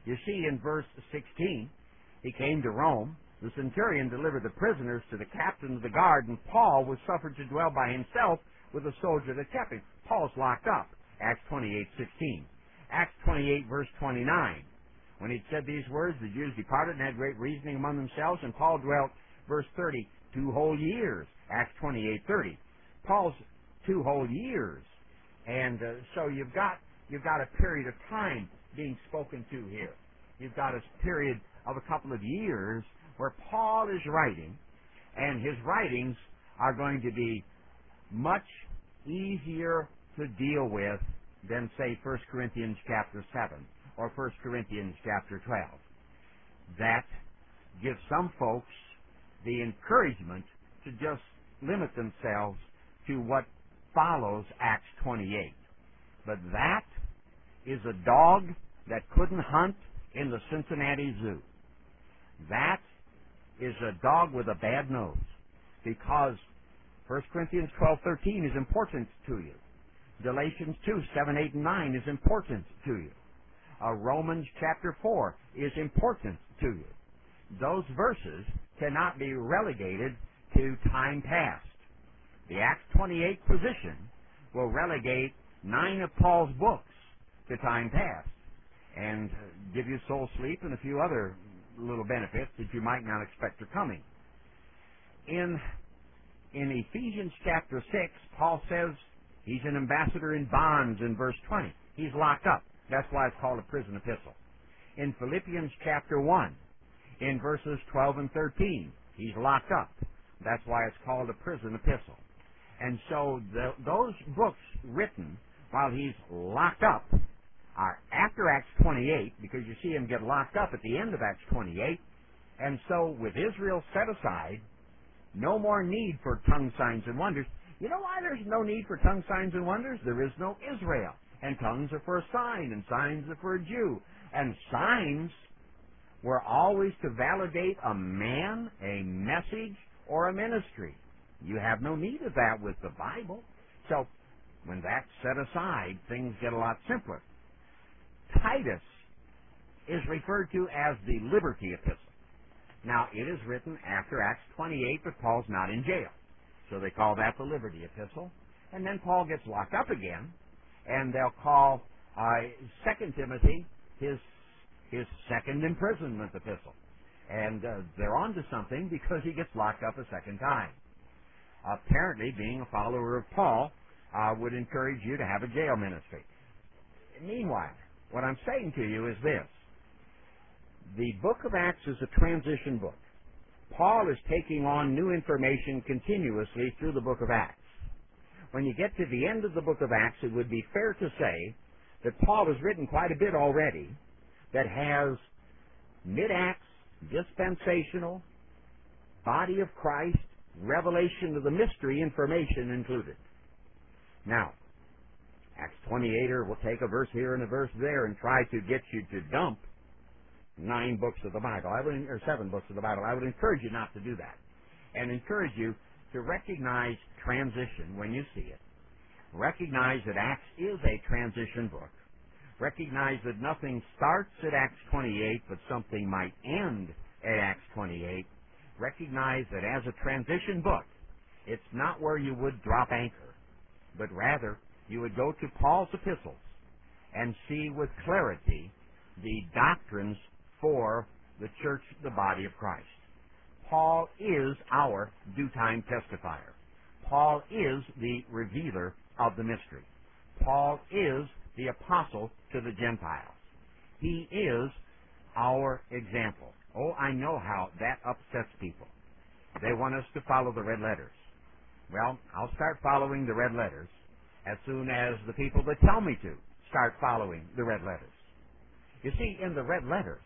You see, in verse sixteen, he came to Rome. The centurion delivered the prisoners to the captain of the guard, and Paul was suffered to dwell by himself with a soldier that kept him. Paul's locked up. Acts twenty-eight sixteen. Acts twenty-eight, verse twenty-nine. When he'd said these words, the Jews departed and had great reasoning among themselves, and Paul dwelt, verse thirty, two whole years. Acts twenty-eight thirty. Paul's two whole years. And uh, so you've got you've got a period of time being spoken to here. You've got a period of a couple of years where Paul is writing, and his writings are going to be much easier to deal with than, say, First Corinthians chapter seven or First Corinthians chapter twelve. That gives some folks the encouragement to just limit themselves to what follows Acts twenty-eight. But that is a dog that couldn't hunt in the Cincinnati Zoo. That is a dog with a bad nose, because First Corinthians twelve thirteen is important to you. Galatians two seven, eight, and nine is important to you. Uh, Romans chapter four is important to you. Those verses cannot be relegated to time past. The Acts twenty-eight position will relegate nine of Paul's books to time past and give you soul sleep and a few other little benefits that you might not expect are coming. In, in Ephesians chapter six, Paul says he's an ambassador in bonds in verse twenty. He's locked up. That's why it's called a prison epistle. In Philippians chapter one, in verses twelve and thirteen, he's locked up. That's why it's called a prison epistle. And so the, those books written while he's locked up are after Acts twenty-eight, because you see him get locked up at the end of Acts twenty-eight. And so with Israel set aside, no more need for tongue signs and wonders. You know why there's no need for tongue signs and wonders? There is no Israel. And tongues are for a sign, and signs are for a Jew. And signs were always to validate a man, a message, or a ministry. You have no need of that with the Bible. So when that's set aside, things get a lot simpler. Titus is referred to as the Liberty Epistle. Now, it is written after Acts twenty-eight, but Paul's not in jail. So they call that the Liberty Epistle. And then Paul gets locked up again, and they'll call uh, Second Timothy his his second imprisonment epistle. And uh, they're on to something because he gets locked up a second time. Apparently, being a follower of Paul uh, would encourage you to have a jail ministry. Meanwhile, what I'm saying to you is this. The book of Acts is a transition book. Paul is taking on new information continuously through the book of Acts. When you get to the end of the book of Acts, it would be fair to say that Paul has written quite a bit already that has mid-Acts, dispensational, body of Christ, revelation of the mystery information included. Now, Acts twenty-eight-er will take a verse here and a verse there and try to get you to dump nine books of the Bible, I would, or seven books of the Bible. I would encourage you not to do that, and encourage you to recognize transition when you see it. Recognize that Acts is a transition book. Recognize that nothing starts at Acts twenty-eight, but something might end at Acts twenty-eight. Recognize that as a transition book, it's not where you would drop anchor, but rather you would go to Paul's epistles and see with clarity the doctrines for the church, the body of Christ. Paul is our due-time testifier. Paul is the revealer of the mystery. Paul is the apostle to the Gentiles. He is our example. Oh, I know how that upsets people. They want us to follow the red letters. Well, I'll start following the red letters as soon as the people that tell me to start following the red letters. You see, in the red letters,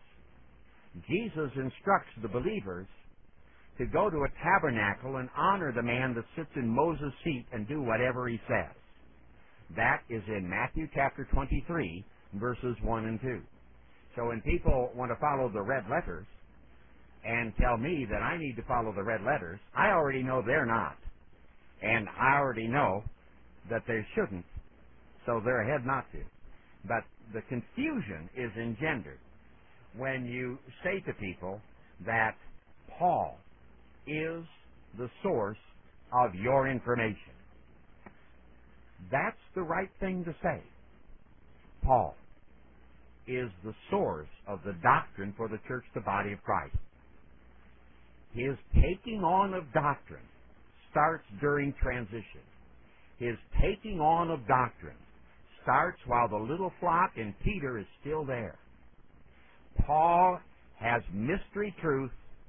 Jesus instructs the believers to go to a tabernacle and honor the man that sits in Moses' seat and do whatever he says. That is in Matthew chapter twenty-three, verses one and two. So when people want to follow the red letters and tell me that I need to follow the red letters, I already know they're not. And I already know that they shouldn't, so they're ahead not to. But the confusion is engendered when you say to people that Paul is the source of your information. That's the right thing to say. Paul is the source of the doctrine for the church, the body of Christ. His taking on of doctrine starts during transition. His taking on of doctrine starts while the little flock in Peter is still there. Paul has mystery truth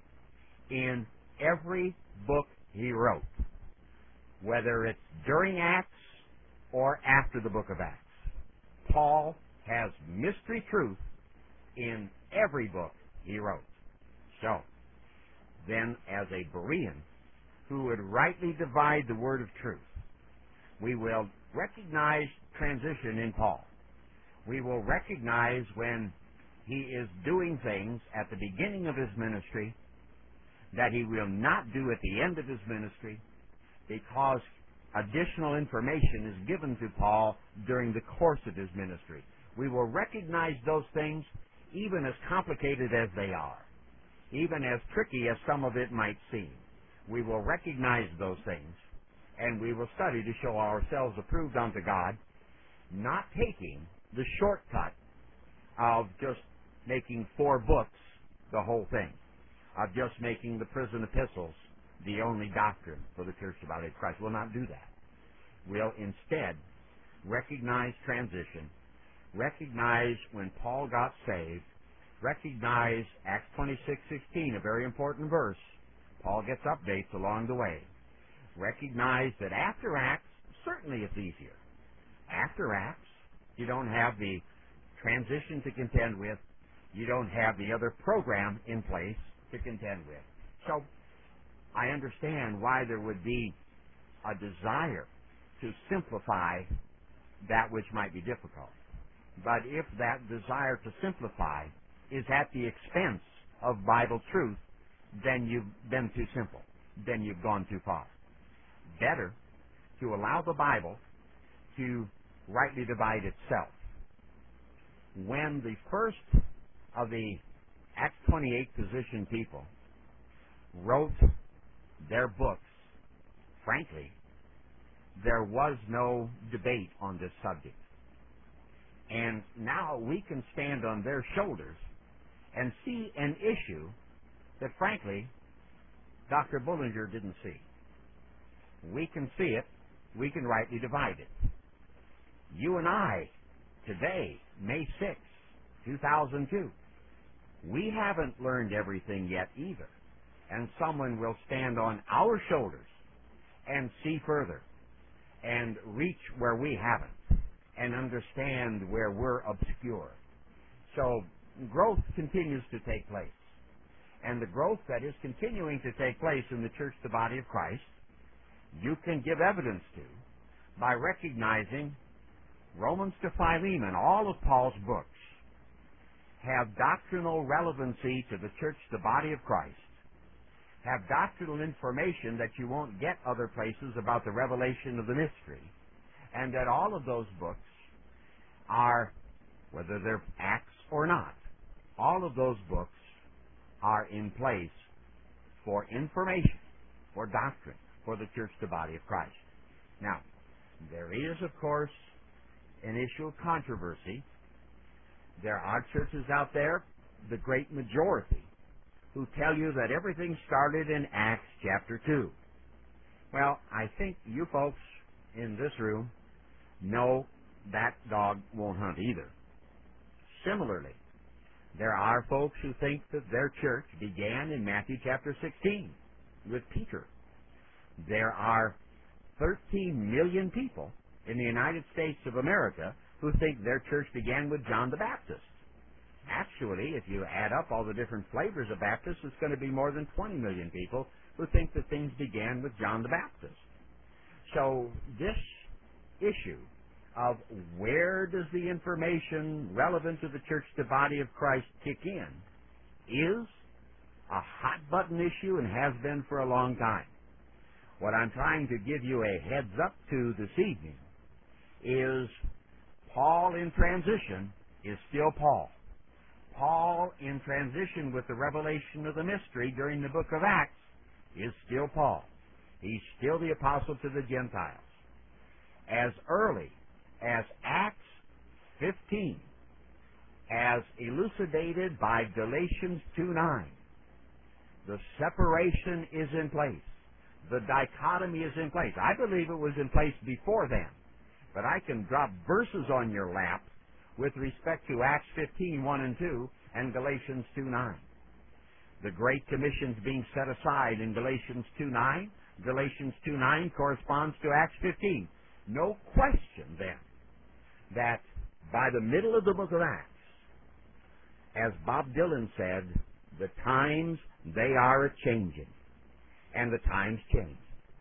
in every book he wrote, whether it's during Acts or after the book of Acts. Paul has mystery truth in every book he wrote. So, then as a Berean who would rightly divide the word of truth, we will recognize transition in Paul. We will recognize when he is doing things at the beginning of his ministry that he will not do at the end of his ministry, because additional information is given to Paul during the course of his ministry. We will recognize those things, even as complicated as they are, even as tricky as some of it might seem. We will recognize those things, and we will study to show ourselves approved unto God, not taking the shortcut of just making four books the whole thing, of just making the prison epistles the only doctrine for the church of body of Christ. We'll not do that. We'll instead recognize transition, recognize when Paul got saved, recognize Acts twenty-six sixteen, a very important verse. Paul gets updates along the way. Recognize that after Acts, certainly it's easier. After Acts, you don't have the transition to contend with. You don't have the other program in place to contend with. So, I understand why there would be a desire to simplify that which might be difficult. But if that desire to simplify is at the expense of Bible truth, then you've been too simple. Then you've gone too far. Better to allow the Bible to rightly divide itself. When the first of the Acts twenty-eight position people wrote their books, frankly, there was no debate on this subject. And now we can stand on their shoulders and see an issue that, frankly, Doctor Bullinger didn't see. We can see it. We can rightly divide it. You and I, today, May sixth, two thousand two, we haven't learned everything yet either. And someone will stand on our shoulders and see further and reach where we haven't and understand where we're obscure. So growth continues to take place. And the growth that is continuing to take place in the church, the body of Christ, you can give evidence to by recognizing Romans to Philemon, all of Paul's books, have doctrinal relevancy to the church, the body of Christ, have doctrinal information that you won't get other places about the revelation of the mystery, and that all of those books are, whether they're Acts or not, all of those books are in place for information, for doctrine, for the church, the body of Christ. Now, there is, of course, an issue of controversy. There are churches out there, the great majority, who tell you that everything started in Acts chapter two. Well, I think you folks in this room know that dog won't hunt either. Similarly, there are folks who think that their church began in Matthew chapter sixteen with Peter. There are thirteen million people in the United States of America who think their church began with John the Baptist. Actually, if you add up all the different flavors of Baptists, it's going to be more than twenty million people who think that things began with John the Baptist. So this issue of where does the information relevant to the church, the body of Christ, kick in, is a hot-button issue and has been for a long time. What I'm trying to give you a heads up to this evening is Paul in transition is still Paul. Paul, in transition with the revelation of the mystery during the book of Acts, is still Paul. He's still the apostle to the Gentiles. As early as Acts fifteen, as elucidated by Galatians two nine, the separation is in place. The dichotomy is in place. I believe it was in place before then, but I can drop verses on your lap with respect to Acts fifteen, one and two, and Galatians two nine. The Great Commission's being set aside in Galatians two nine. Galatians two nine corresponds to Acts fifteen. No question, then, that by the middle of the book of Acts, as Bob Dylan said, the times, they are a-changing. And the times change.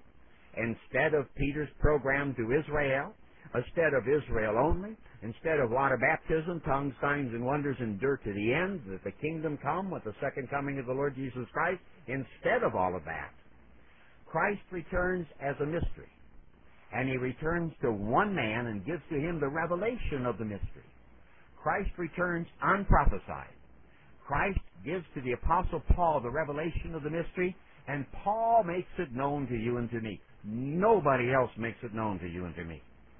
Instead of Peter's program to Israel, instead of Israel only, instead of water baptism, tongues, signs, and wonders endure to the end, that the kingdom come with the second coming of the Lord Jesus Christ, instead of all of that, Christ returns as a mystery. And he returns to one man and gives to him the revelation of the mystery. Christ returns unprophesied. Christ gives to the Apostle Paul the revelation of the mystery, and Paul makes it known to you and to me. Nobody else makes it known to you and to me.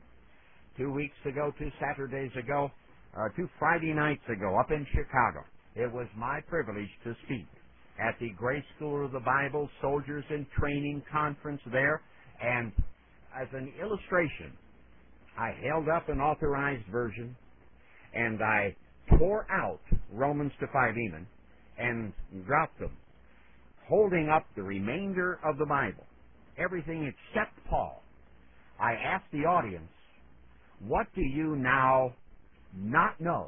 Two weeks ago, two Saturdays ago, or two Friday nights ago, up in Chicago, it was my privilege to speak at the Grace School of the Bible Soldiers in Training Conference there, and as an illustration, I held up an authorized version, and I tore out Romans to Philemon and dropped them, holding up the remainder of the Bible, everything except Paul. I asked the audience, what do you now not know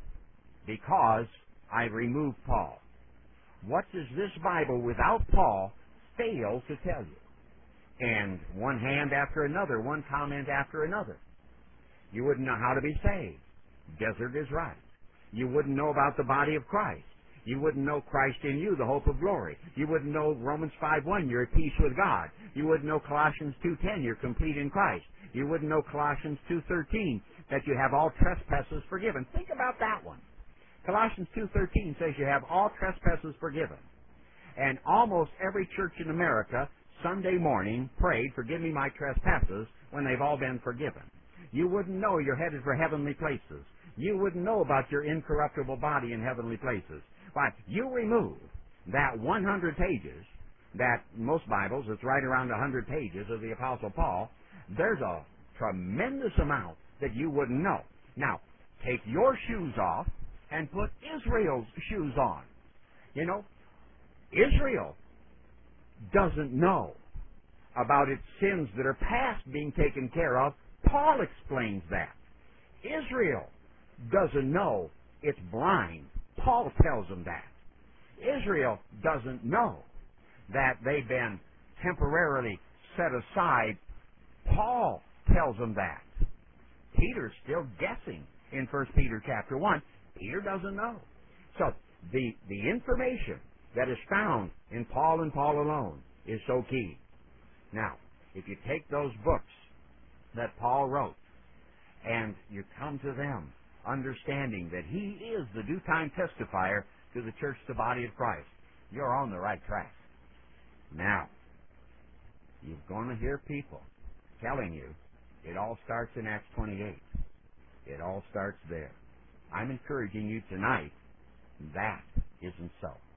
because I removed Paul? What does this Bible without Paul fail to tell you? And one hand after another, one comment after another. You wouldn't know how to be saved. Desert is right. You wouldn't know about the body of Christ. You wouldn't know Christ in you, the hope of glory. You wouldn't know Romans five one, you're at peace with God. You wouldn't know Colossians two ten, you're complete in Christ. You wouldn't know Colossians two thirteen, that you have all trespasses forgiven. Think about that one. Colossians two thirteen says you have all trespasses forgiven. And almost every church in America, Sunday morning, prayed, forgive me my trespasses, when they've all been forgiven. You wouldn't know you're headed for heavenly places. You wouldn't know about your incorruptible body in heavenly places. But you remove that one hundred pages, that most Bibles, it's right around one hundred pages of the Apostle Paul, there's a tremendous amount that you wouldn't know. Now, take your shoes off and put Israel's shoes on. You know, Israel doesn't know about its sins that are past being taken care of. Paul explains that. Israel doesn't know it's blind. Paul tells them that. Israel doesn't know that they've been temporarily set aside. Paul tells them that. Peter's still guessing in First Peter chapter one. Peter doesn't know. So the, the information that is found in Paul and Paul alone is so key. Now, if you take those books that Paul wrote and you come to them understanding that he is the due-time testifier to the church, the body of Christ, you're on the right track. Now, you're going to hear people telling you it all starts in Acts twenty-eight. It all starts there. I'm encouraging you tonight, that isn't so.